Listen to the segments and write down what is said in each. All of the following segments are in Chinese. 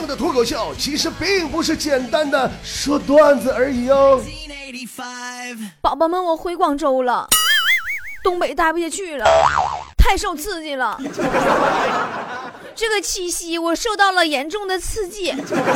的脱口秀其实并不是简单的说段子而已哦。 宝宝们，我回广州了，东北待不下去了，太受刺激了。这个七夕我受到了严重的刺激。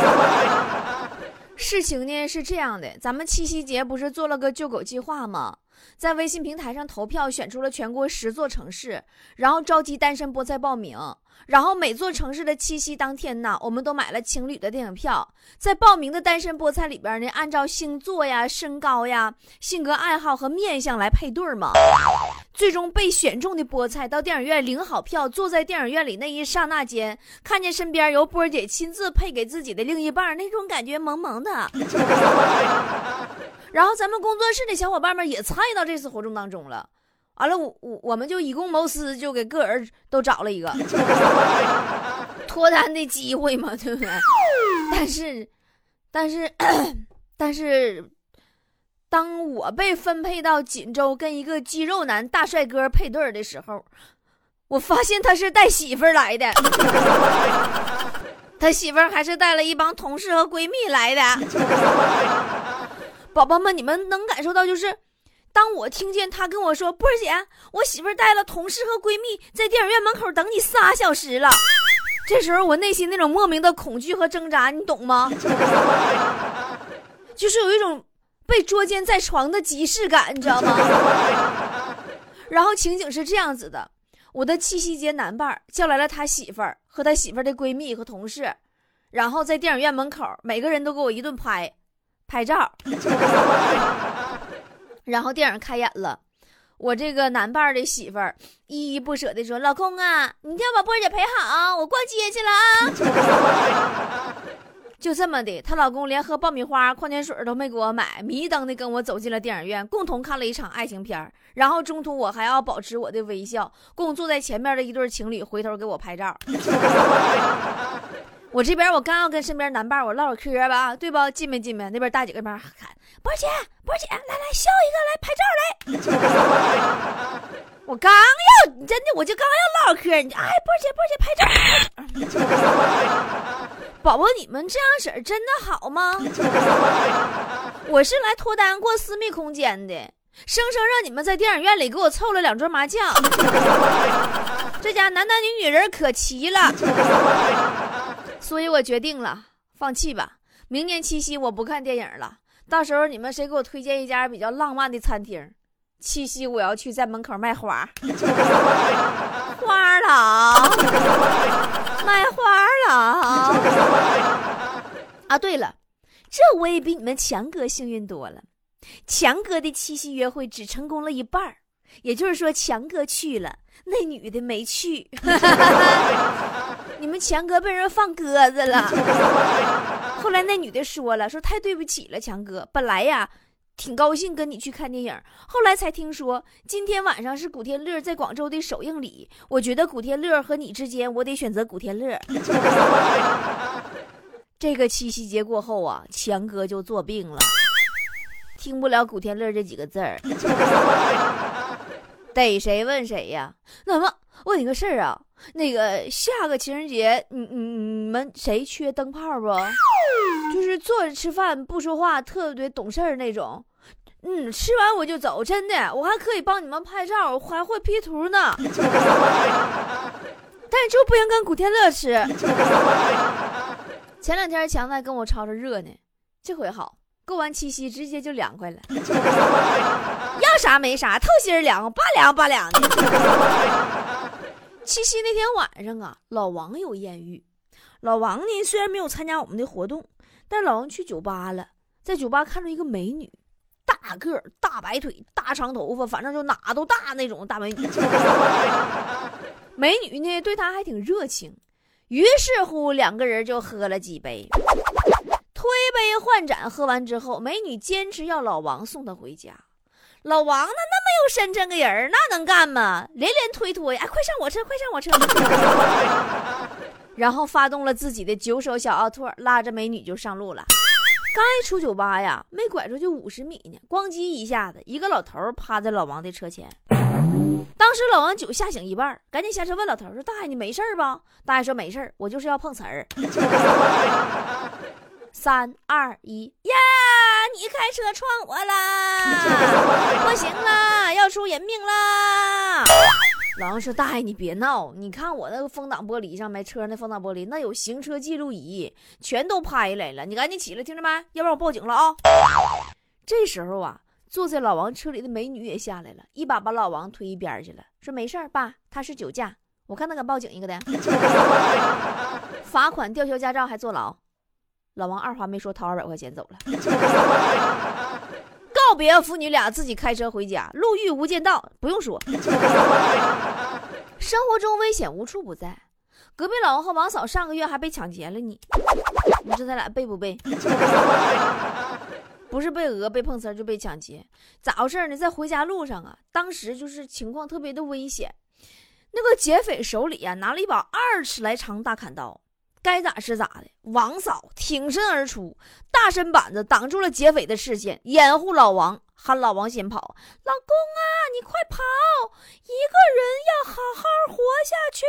事情呢是这样的，咱们七夕节不是做了个救狗计划吗？在微信平台上投票，选出了全国10座城市，然后召集单身菠菜报名。然后每座城市的七夕当天呢，我们都买了情侣的电影票。在报名的单身菠菜里边呢，按照星座呀、身高呀、性格爱好和面相来配对嘛。最终被选中的菠菜到电影院领好票，坐在电影院里那一刹那间，看见身边由波姐亲自配给自己的另一半，那种感觉萌萌的。然后咱们工作室的小伙伴们也参与到这次活动当中了。完了，我们就以公谋私，就给个人都找了一个脱单的机会嘛，对不对？但是，当我被分配到锦州跟一个肌肉男大帅哥配对的时候，我发现他是带媳妇儿来的，他媳妇儿还是带了一帮同事和闺蜜来的。宝宝们，你们能感受到就是当我听见他跟我说，波儿姐，我媳妇儿带了同事和闺蜜在电影院门口等你3小时了，这时候我内心那种莫名的恐惧和挣扎，你懂吗？就是有一种被捉奸在床的即视感，你知道吗？然后情景是这样子的，我的七夕节男伴叫来了他媳妇儿和他媳妇儿的闺蜜和同事，然后在电影院门口每个人都给我一顿拍照。然后电影开演了，我这个男伴的媳妇儿依依不舍地说，老公啊，你一定要把波姐陪好，我逛街去了啊。就这么的，她老公连喝爆米花矿泉水都没给我买，迷瞪的跟我走进了电影院，共同看了一场爱情片。然后中途我还要保持我的微笑，共坐在前面的一对情侣回头给我拍照。我这边我刚要跟身边男伴我唠会嗑吧，对吧？进没？那边大姐跟那边喊，波姐，来笑一个，来拍照来。我刚要真的，我就刚要唠嗑，你就波姐拍照。宝宝，你们这样式儿真的好吗？我是来脱单过私密空间的，生让你们在电影院里给我凑了2桌麻将。这家男女人可齐了。所以我决定了，放弃吧。明年七夕我不看电影了，到时候你们谁给我推荐一家比较浪漫的餐厅？七夕我要去在门口卖花。花郎，卖花郎。啊，对了，这我也比你们强哥幸运多了。强哥的七夕约会只成功了一半，也就是说强哥去了，那女的没去。你们强哥被人放鸽子了。后来那女的说太对不起了强哥，本来呀挺高兴跟你去看电影，后来才听说今天晚上是古天乐在广州的首映礼，我觉得古天乐和你之间我得选择古天乐。这个七夕节过后啊，强哥就做病了，听不了古天乐这几个字儿。逮谁问谁呀？那么问你个事儿啊，那个下个情人节你们谁缺灯泡不？就是坐着吃饭不说话特别懂事儿那种。吃完我就走，真的，我还可以帮你们拍照，我还会 P 图呢。但是就不想跟古天乐吃。前2天强子还跟我吵着热呢，这回好，过完七夕直接就凉快了。要啥没啥，透心凉，拔凉的。七夕那天晚上啊，老王有艳遇。老王呢虽然没有参加我们的活动，但老王去酒吧了，在酒吧看到一个美女，大个儿、大白腿、大长头发，反正就哪都大那种大美女。美女呢对他还挺热情，于是乎2个人就喝了几杯。推杯换盏喝完之后，美女坚持要老王送她回家。老王那么有深沉个人，那能干吗？连推，哎，快上我车。然后发动了自己的9手小奥拓，拉着美女就上路了。刚一出酒吧呀，没拐出去50米呢，咣叽一下子，一个老头趴在老王的车前。当时老王酒吓醒一半，赶紧下车问老头说：“大爷，你没事吧？”大爷说：“没事，我就是要碰瓷儿。” 3、2、1，呀，你开车撞我啦！不行啦，要出人命啦！老王说：“大爷，你别闹！你看我那个风挡玻璃上面，车那风挡玻璃那有行车记录仪，全都拍来了。你赶紧起来，听着没？要不然我报警了啊！”这时候啊，坐在老王车里的美女也下来了，一把把老王推一边去了，说：“没事爸，他是酒驾，我看他敢报警一个的，罚款、吊销驾照还坐牢。”老王二话没说，掏200块钱走了。告别父女俩自己开车回家，路遇无间道，不用说。生活中危险无处不在，隔壁老王和王嫂上个月还被抢劫了你说他俩背不背？不是被讹被碰瓷就被抢劫，咋回事呢？在回家路上啊，当时就是情况特别的危险，那个劫匪手里啊拿了一把20尺来长大砍刀，该咋是咋的，王嫂挺身而出，大身板子挡住了劫匪的视线，掩护老王，喊老王先跑。老公啊，你快跑，一个人要好好活下去。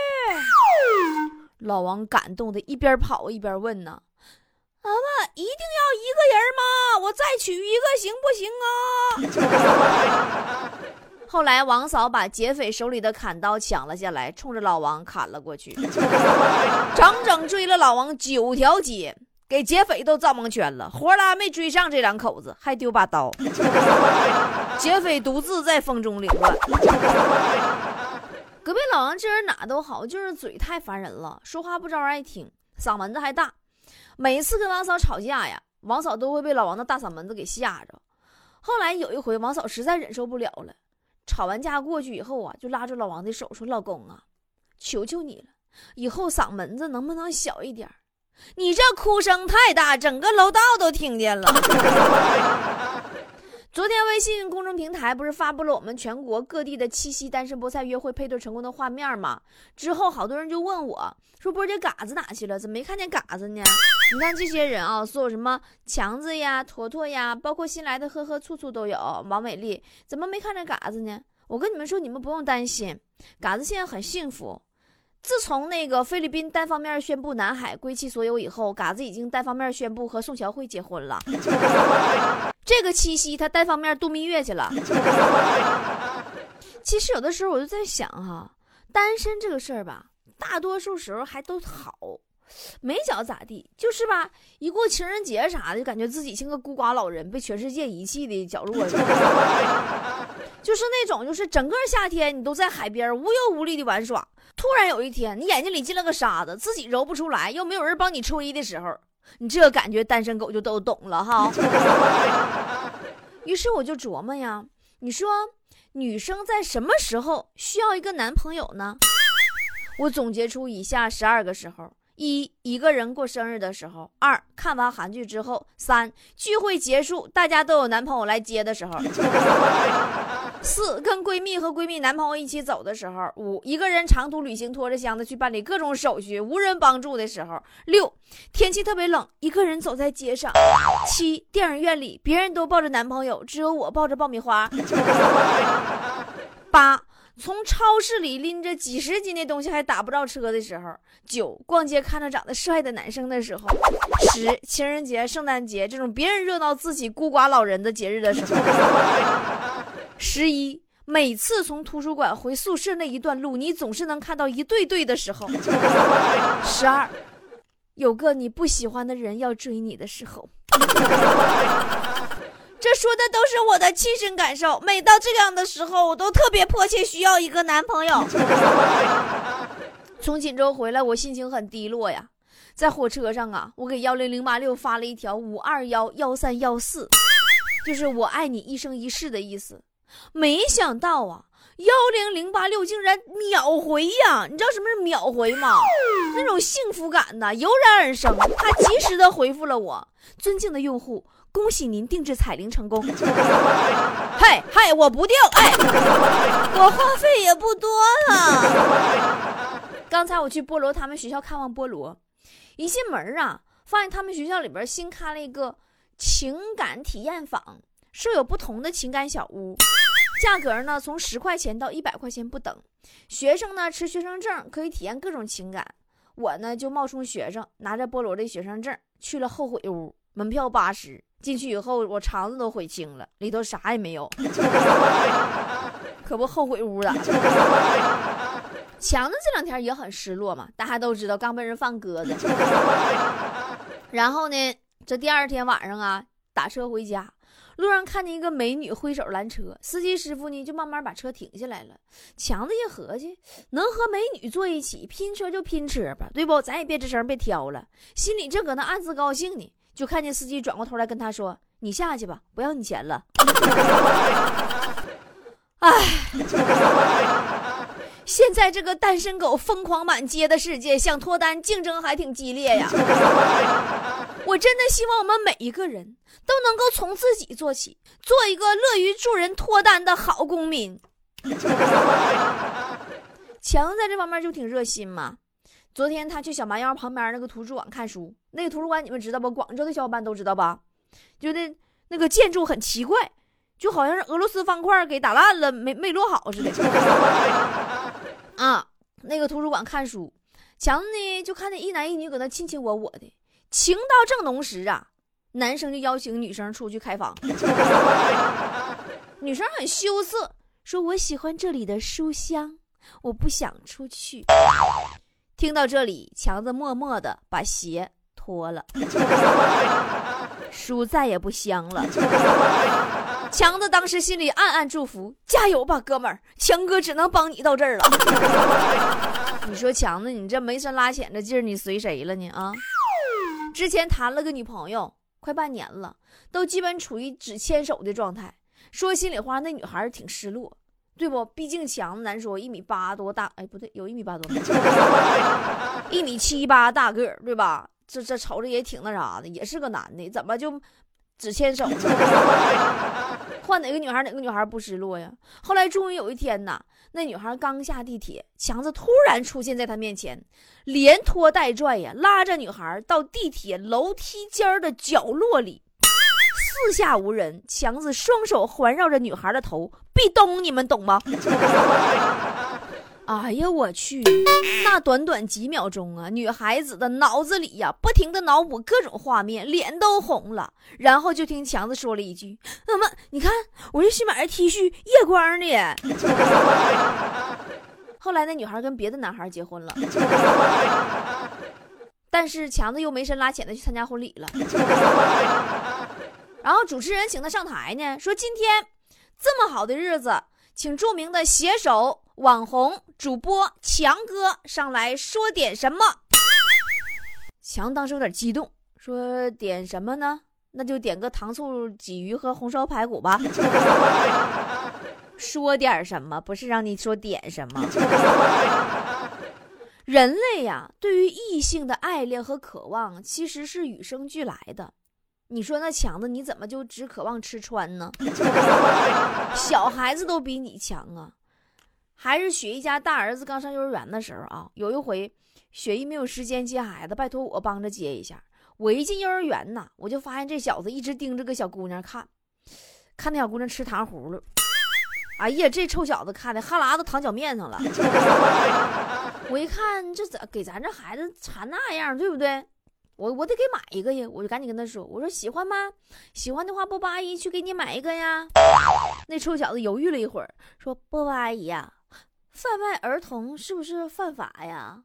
老王感动的一边跑一边问呢：“妈妈，一定要一个人吗？我再娶一个行不行啊？”后来王嫂把劫匪手里的砍刀抢了下来，冲着老王砍了过去，整整追了老王9条街，给劫匪都造蒙圈了，活拉没追上这两口子，还丢把刀。劫匪独自在风中凌乱。隔壁老王这人哪都好，就是嘴太烦人了，说话不招人爱听，嗓门子还大。每次跟王嫂吵架呀，王嫂都会被老王的大嗓门子给吓着。后来有一回，王嫂实在忍受不了了，吵完架过去以后啊，就拉着老王的手说：“老公啊，求求你了，以后嗓门子能不能小一点？你这哭声太大，整个楼道都听见了。”昨天微信公众平台不是发布了我们全国各地的七夕单身菠菜约会配对成功的画面吗？之后好多人就问我说：“波姐，嘎子哪去了？怎么没看见嘎子呢？”你看这些人啊，所有什么强子呀、坨坨呀，包括新来的呵呵醋醋都有，王美丽，怎么没看见嘎子呢？我跟你们说，你们不用担心，嘎子现在很幸福。自从那个菲律宾单方面宣布南海归期所有以后，嘎子已经单方面宣布和宋乔慧结婚了。这个七夕他单方面度蜜月去了。其实有的时候我就在想哈，单身这个事儿吧，大多数时候还都好，没觉咋地，就是吧，一过情人节啥的，就感觉自己像个孤寡老人被全世界遗弃的角落。就是那种，就是整个夏天你都在海边无忧无虑的玩耍，突然有一天你眼睛里进了个沙子，自己揉不出来，又没有人帮你吹的时候，你这个感觉单身狗就都懂了哈。于是我就琢磨呀，你说女生在什么时候需要一个男朋友呢？我总结出以下12个时候：一个人过生日的时候；2看完韩剧之后；3聚会结束大家都有男朋友来接的时候；4跟闺蜜和闺蜜男朋友一起走的时候；5一个人长途旅行拖着箱子去办理各种手续无人帮助的时候；6天气特别冷一个人走在街上；7电影院里别人都抱着男朋友只有我抱着爆米花；8从超市里拎着几十斤的东西还打不着车的时候；9逛街看着长得帅的男生的时候；10情人节圣诞节这种别人热闹自己孤寡老人的节日的时候；11每次从图书馆回宿舍那一段路你总是能看到一对对的时候；12有个你不喜欢的人要追你的时候。这说的都是我的亲身感受，每到这样的时候我都特别迫切需要一个男朋友。从锦州回来我心情很低落呀，在火车上啊，我给10086发了一条5211314，就是我爱你一生一世的意思。没想到啊10086竟然秒回呀！你知道什么是秒回吗？那种幸福感呢油然而生，他及时的回复了我：尊敬的用户，恭喜您定制彩铃成功。嗨，我不定，我话费也不多了。刚才我去菠萝他们学校看望菠萝，一进门啊，发现他们学校里边新开了一个情感体验坊，设有不同的情感小屋，价格呢从10块钱到100块钱不等。学生呢持学生证可以体验各种情感。 我呢就冒充学生，拿着菠萝的学生证去了后悔屋，门票80，进去以后我肠子都悔青了，里头啥也没有。可不后悔屋了。强子这2天也很失落嘛，大家都知道刚被人放鸽子。然后呢，这第2天晚上啊，打车回家，路上看见一个美女挥手拦车，司机师傅呢就慢慢把车停下来了。强子也合计，能和美女坐一起，拼车就拼车吧，对不？咱也别吱声别挑了。心里正搁那暗自高兴呢，就看见司机转过头来跟他说：“你下去吧，不要你钱了。”哎，现在这个单身狗疯狂满街的世界，想脱单竞争还挺激烈呀。我真的希望我们每一个人都能够从自己做起，做一个乐于助人脱单的好公民。强在这方面就挺热心嘛。昨天他去小蛮腰旁边那个图书馆看书，那个图书馆你们知道不？广州的小伙伴都知道吧？就那个建筑很奇怪，就好像是俄罗斯方块给打烂了，没摞好似的。啊，那个图书馆看书，强子呢就看见一男一女搁那卿卿我我的，情到正浓时啊，男生就邀请女生出去开房。女生很羞涩，说我喜欢这里的书香，我不想出去。听到这里，强子默默的把鞋脱了，书再也不香了。强子当时心里暗暗祝福，加油吧哥们儿，强哥只能帮你到这儿了。你说强子你这没深拉浅的劲儿你随谁了呢啊？之前谈了个女朋友快半年了，都基本处于只牵手的状态，说心里话那女孩挺失落，对不？毕竟强子难说1.8米多大，哎不对，有1.8米多1.7、8米大个儿，对吧？这瞅着也挺那啥的，也是个男的，怎么就只牵手呢？换哪个女孩哪个女孩不失落呀？后来终于有一天呐，那女孩刚下地铁，强子突然出现在她面前，连拖带拽呀，拉着女孩到地铁楼梯间的角落里，四下无人，强子双手环绕着女孩的头，壁咚，你们懂吗？哎呀我去，那短短几秒钟啊，女孩子的脑子里呀不停的脑补各种画面，脸都红了。然后就听强子说了一句：“妈妈，你看我这新买的 T 恤夜光的。”后来那女孩跟别的男孩结婚了，但是强子又没深拉浅的去参加婚礼了。然后主持人请他上台呢，说今天这么好的日子，请著名的写手、网红、主播强哥上来说点什么。强当时有点激动，说点什么呢？那就点个糖醋鲫鱼和红烧排骨吧。说点什么，不是让你说点什么。人类呀，对于异性的爱恋和渴望其实是与生俱来的。你说那强子你怎么就只渴望吃穿呢？小孩子都比你强啊。还是雪姨家大儿子刚上幼儿园的时候啊，有一回雪姨没有时间接孩子，拜托我帮着接一下。我一进幼儿园呐，我就发现这小子一直盯着个小姑娘看那小姑娘吃糖葫芦。哎呀，这臭小子看的哈喇子淌脚面上了。我一看这咋给咱这孩子馋那样，对不对？我得给买一个呀，我就赶紧跟他说，我说喜欢吗？喜欢的话，波波阿姨去给你买一个呀。那臭小子犹豫了一会儿，说波波阿姨呀，贩卖儿童是不是犯法呀？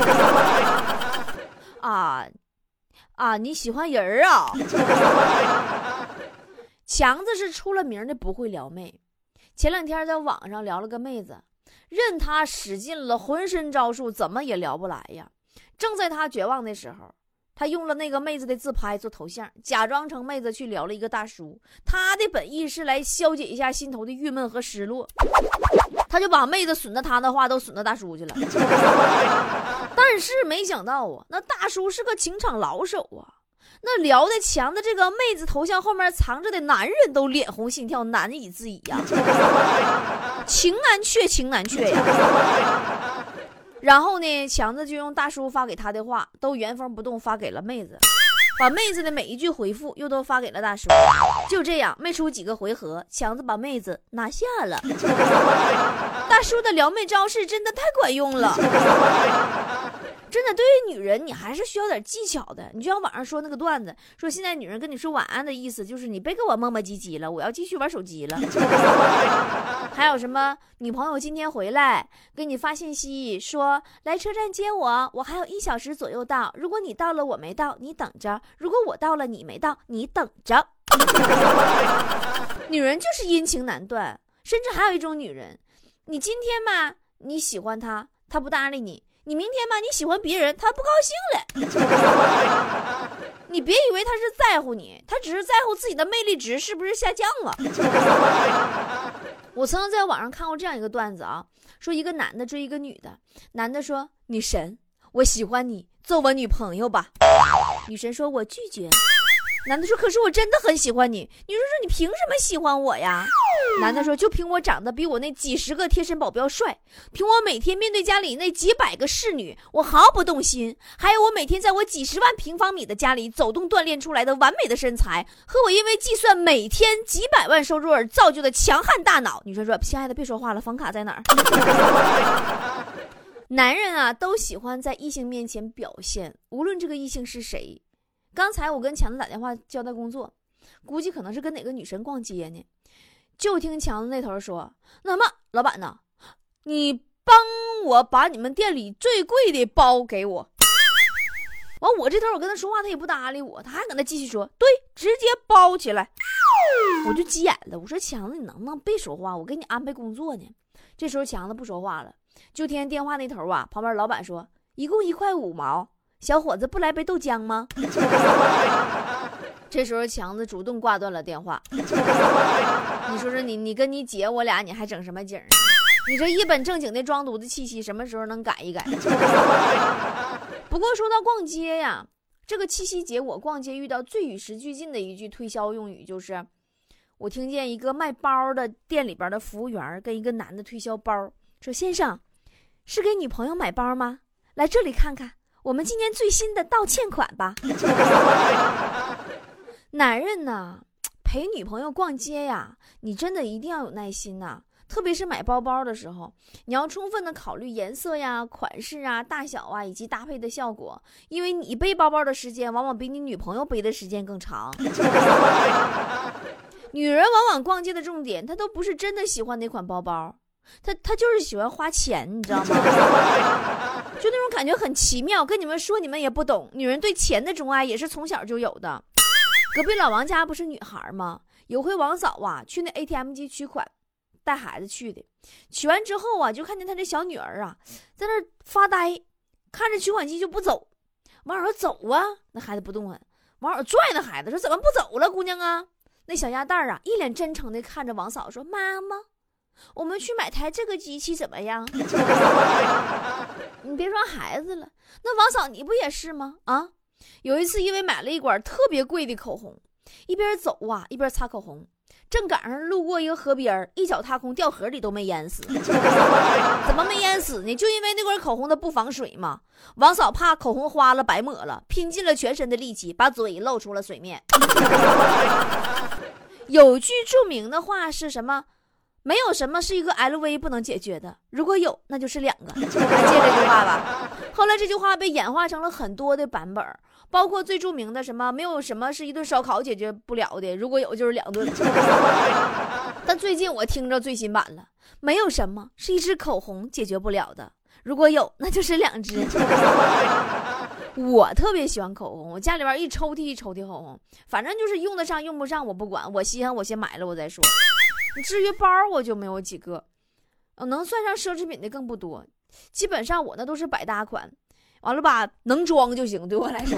你喜欢人啊？强子是出了名的不会撩妹，前2天在网上聊了个妹子，任他使尽了浑身招数，怎么也聊不来呀。正在他绝望的时候，他用了那个妹子的自拍做头像，假装成妹子去聊了一个大叔。他的本意是来消解一下心头的郁闷和失落，他就把妹子损的他的话都损到大叔去了。但是没想到啊，那大叔是个情场老手啊，那聊的强的这个妹子头像后面藏着的男人都脸红心跳，难以自已呀。情难却呀。然后呢，强子就用大叔发给他的话都原封不动发给了妹子，把妹子的每一句回复又都发给了大叔。就这样没出几个回合，强子把妹子拿下了。大叔的撩妹招式真的太管用了。 真的，对于女人你还是需要点技巧的。你就像网上说那个段子，说现在女人跟你说晚安的意思就是你别给我磨磨唧唧了，我要继续玩手机了。还有什么女朋友今天回来给你发信息说来车站接我，我还有1小时左右到，如果你到了我没到你等着，如果我到了你没到你等着。女人就是阴晴难断。甚至还有一种女人，你今天吧你喜欢她，她不搭理你，你明天吧你喜欢别人，她不高兴了。你别以为她是在乎你，她只是在乎自己的魅力值是不是下降了。我曾经在网上看过这样一个段子啊，说一个男的追一个女的，男的说女神我喜欢你，做我女朋友吧。女神说我拒绝。男的说可是我真的很喜欢你。女人说你凭什么喜欢我呀？男的说就凭我长得比我那几10个贴身保镖帅，凭我每天面对家里那几百个侍女我毫不动心，还有我每天在我几10万平方米的家里走动锻炼出来的完美的身材，和我因为计算每天几百万收入而造就的强悍大脑。女生说亲爱的别说话了，房卡在哪儿？男人啊都喜欢在异性面前表现，无论这个异性是谁。刚才我跟强子打电话交代工作，估计可能是跟哪个女神逛街呢，就听强子那头说，那么老板呢，你帮我把你们店里最贵的包给我。完我这头我跟他说话他也不搭理我，他还搁那继续说对，直接包起来。我就急眼了，我说强子你能不能别说话，我给你安排工作呢。这时候强子不说话了，就听电话那头啊，旁边老板说一共1块5毛，小伙子不来杯豆浆吗？这时候强子主动挂断了电话。你说说你跟你姐我俩你还整什么景儿？你这一本正经的装犊子气息什么时候能改一改？不过说到逛街呀，这个七夕节我逛街遇到最与时俱进的一句推销用语，就是我听见一个卖包的店里边的服务员跟一个男的推销包，说先生是给女朋友买包吗？来这里看看我们今年最新的道歉款吧。男人呢，陪女朋友逛街呀，你真的一定要有耐心呐。特别是买包包的时候，你要充分的考虑颜色呀、款式啊、大小啊以及搭配的效果，因为你背包包的时间往往比你女朋友背的时间更长。女人往往逛街的重点，她都不是真的喜欢哪款包包，她就是喜欢花钱，你知道吗？就那种感觉很奇妙，跟你们说你们也不懂。女人对钱的钟爱也是从小就有的。隔壁老王家不是女孩吗？有回王嫂啊去那 ATM 机取款，带孩子去的，取完之后啊就看见他这小女儿啊在那发呆，看着取款机就不走。王嫂说走啊，那孩子不动弹。王嫂拽那孩子说怎么不走了姑娘啊？那小鸭蛋啊一脸真诚的看着王嫂说妈妈，我们去买台这个机器怎么样？你别说孩子了，那王嫂你不也是吗？啊，有一次因为买了一管特别贵的口红，一边走啊一边擦口红，正赶上路过一个河边，一脚踏空掉河里都没淹死。怎么没淹死呢？就因为那管口红的不防水嘛。王嫂怕口红花了白抹了，拼尽了全身的力气把嘴露出了水面。有句著名的话是什么？没有什么是一个 LV 不能解决的，如果有那就是2个。还记得这句话吧？后来这句话被演化成了很多的版本，包括最著名的什么没有什么是一顿烧烤解决不了的，如果有就是2顿。但最近我听着最新版了，没有什么是一支口红解决不了的，如果有那就是2支。我特别喜欢口红，我家里边一抽屉一抽屉口红，反正就是用得上用不上我不管，我稀罕我先买了我再说。至于包我就没有几个，能算上奢侈品的更不多，基本上我那都是百搭款，完了吧能装就行，对我来说。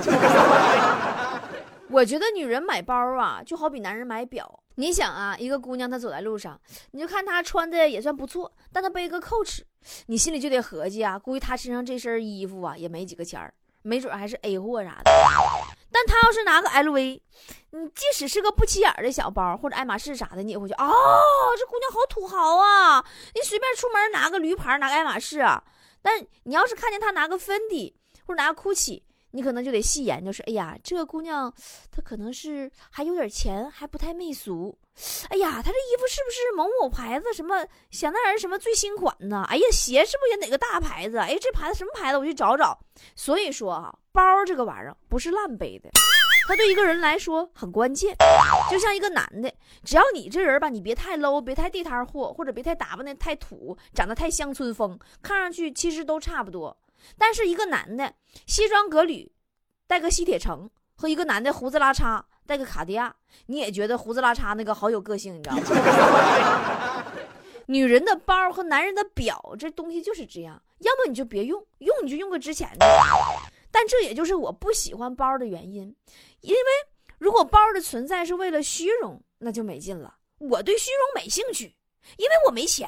我觉得女人买包啊就好比男人买表，你想啊，一个姑娘她走在路上，你就看她穿的也算不错，但她背个扣尺，你心里就得合计啊，估计她身上这身衣服啊也没几个钱儿，没准还是 A 货啥的。但他要是拿个 LV， 你即使是个不起眼的小包或者爱马仕啥的，你也会觉得这姑娘好土豪啊，你随便出门拿个驴牌拿个爱马仕啊。但你要是看见他拿个芬迪或者拿个 GUCCI， 你可能就得细研究说，哎呀，这个姑娘她可能是还有点钱，还不太媚俗。哎呀，她这衣服是不是某某牌子什么香奈儿什么最新款呢？哎呀，鞋是不是也哪个大牌子？哎，这牌子什么牌子？我去找找。所以说啊，包这个玩意儿不是烂背的，它对一个人来说很关键。就像一个男的，只要你这人吧，你别太 low， 别太地摊货，或者别太打扮的太土，长得太乡村风，看上去其实都差不多。但是一个男的西装革履带个西铁城，和一个男的胡子拉碴带个卡地亚，你也觉得胡子拉碴那个好有个性，你知道吗？女人的包和男人的表这东西就是这样，要么你就别用，用你就用个值钱的。但这也就是我不喜欢包的原因，因为如果包的存在是为了虚荣，那就没劲了。我对虚荣没兴趣，因为我没钱。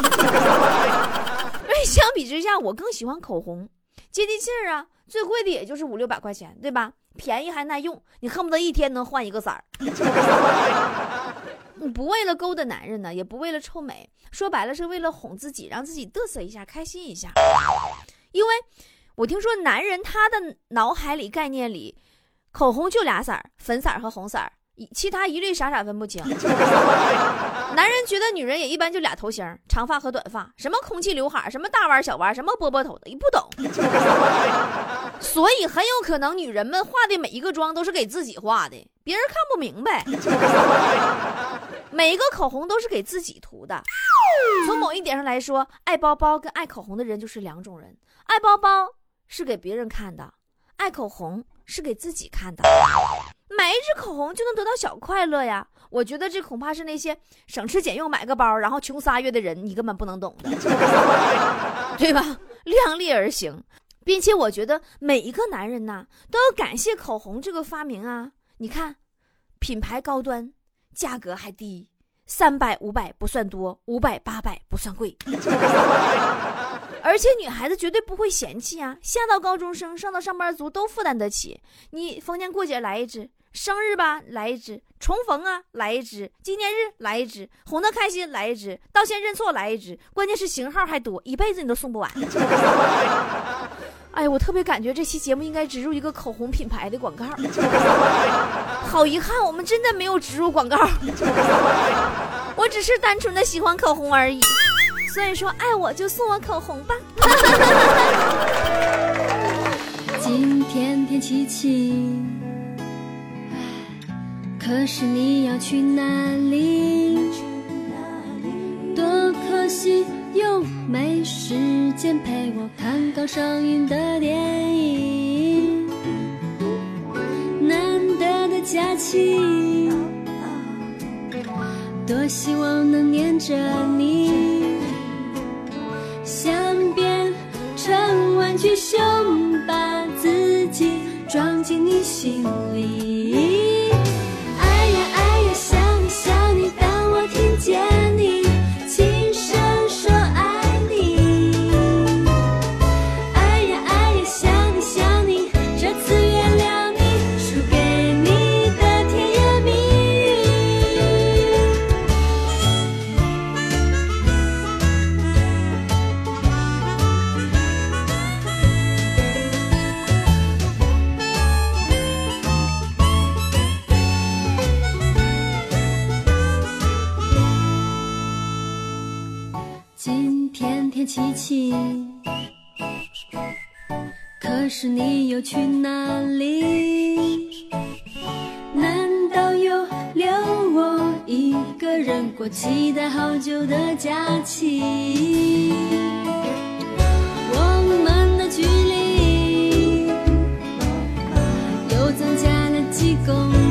而且相比之下，我更喜欢口红，接地气儿啊，最贵的也就是500-600块钱，对吧？便宜还耐用，你恨不得一天能换一个色儿。你不为了勾搭男人呢，也不为了臭美，说白了是为了哄自己，让自己嘚瑟一下，开心一下。因为我听说男人他的脑海里概念里，口红就俩色儿，粉色和红色，其他一律傻傻分不清。男人觉得女人也一般就俩头型，长发和短发，什么空气刘海，什么大弯小弯，什么波波头的，你不懂。所以很有可能女人们化的每一个妆都是给自己化的，别人看不明白。每一个口红都是给自己涂的。从某一点上来说，爱包包跟爱口红的人就是两种人。爱包包是给别人看的，爱口红是给自己看的。买一支口红就能得到小快乐呀，我觉得这恐怕是那些省吃俭用买个包然后穷3月的人你根本不能懂的。对吧？量力而行。并且我觉得每一个男人呐，都要感谢口红这个发明啊。你看，品牌高端，价格还低，300-500不算多，500-800不算贵。而且女孩子绝对不会嫌弃啊，下到高中生，上到上班族都负担得起。你逢年过节来一支，生日吧来一支，重逢啊来一支，纪念日来一支，哄得开心来一支，道歉认错来一支，关键是型号还多，一辈子你都送不完。哎，我特别感觉这期节目应该植入一个口红品牌的广告。好遗憾，我们真的没有植入广告。我只是单纯的喜欢口红而已。所以说，爱我就送我口红吧。 今天天气晴，可是你要去哪里？多可惜又没时间陪我看刚上映的电影。难得的假期，多希望能黏着你，像变成玩具熊，把自己装进你心里。哎呀哎呀，想你想你，当我听见你轻声说爱你。哎呀哎呀，想你想你，这次原谅你输给你的甜言蜜今天天气晴，可是你又去哪里？难道又留我一个人过期待好久的假期？我们的距离又增加了几公里。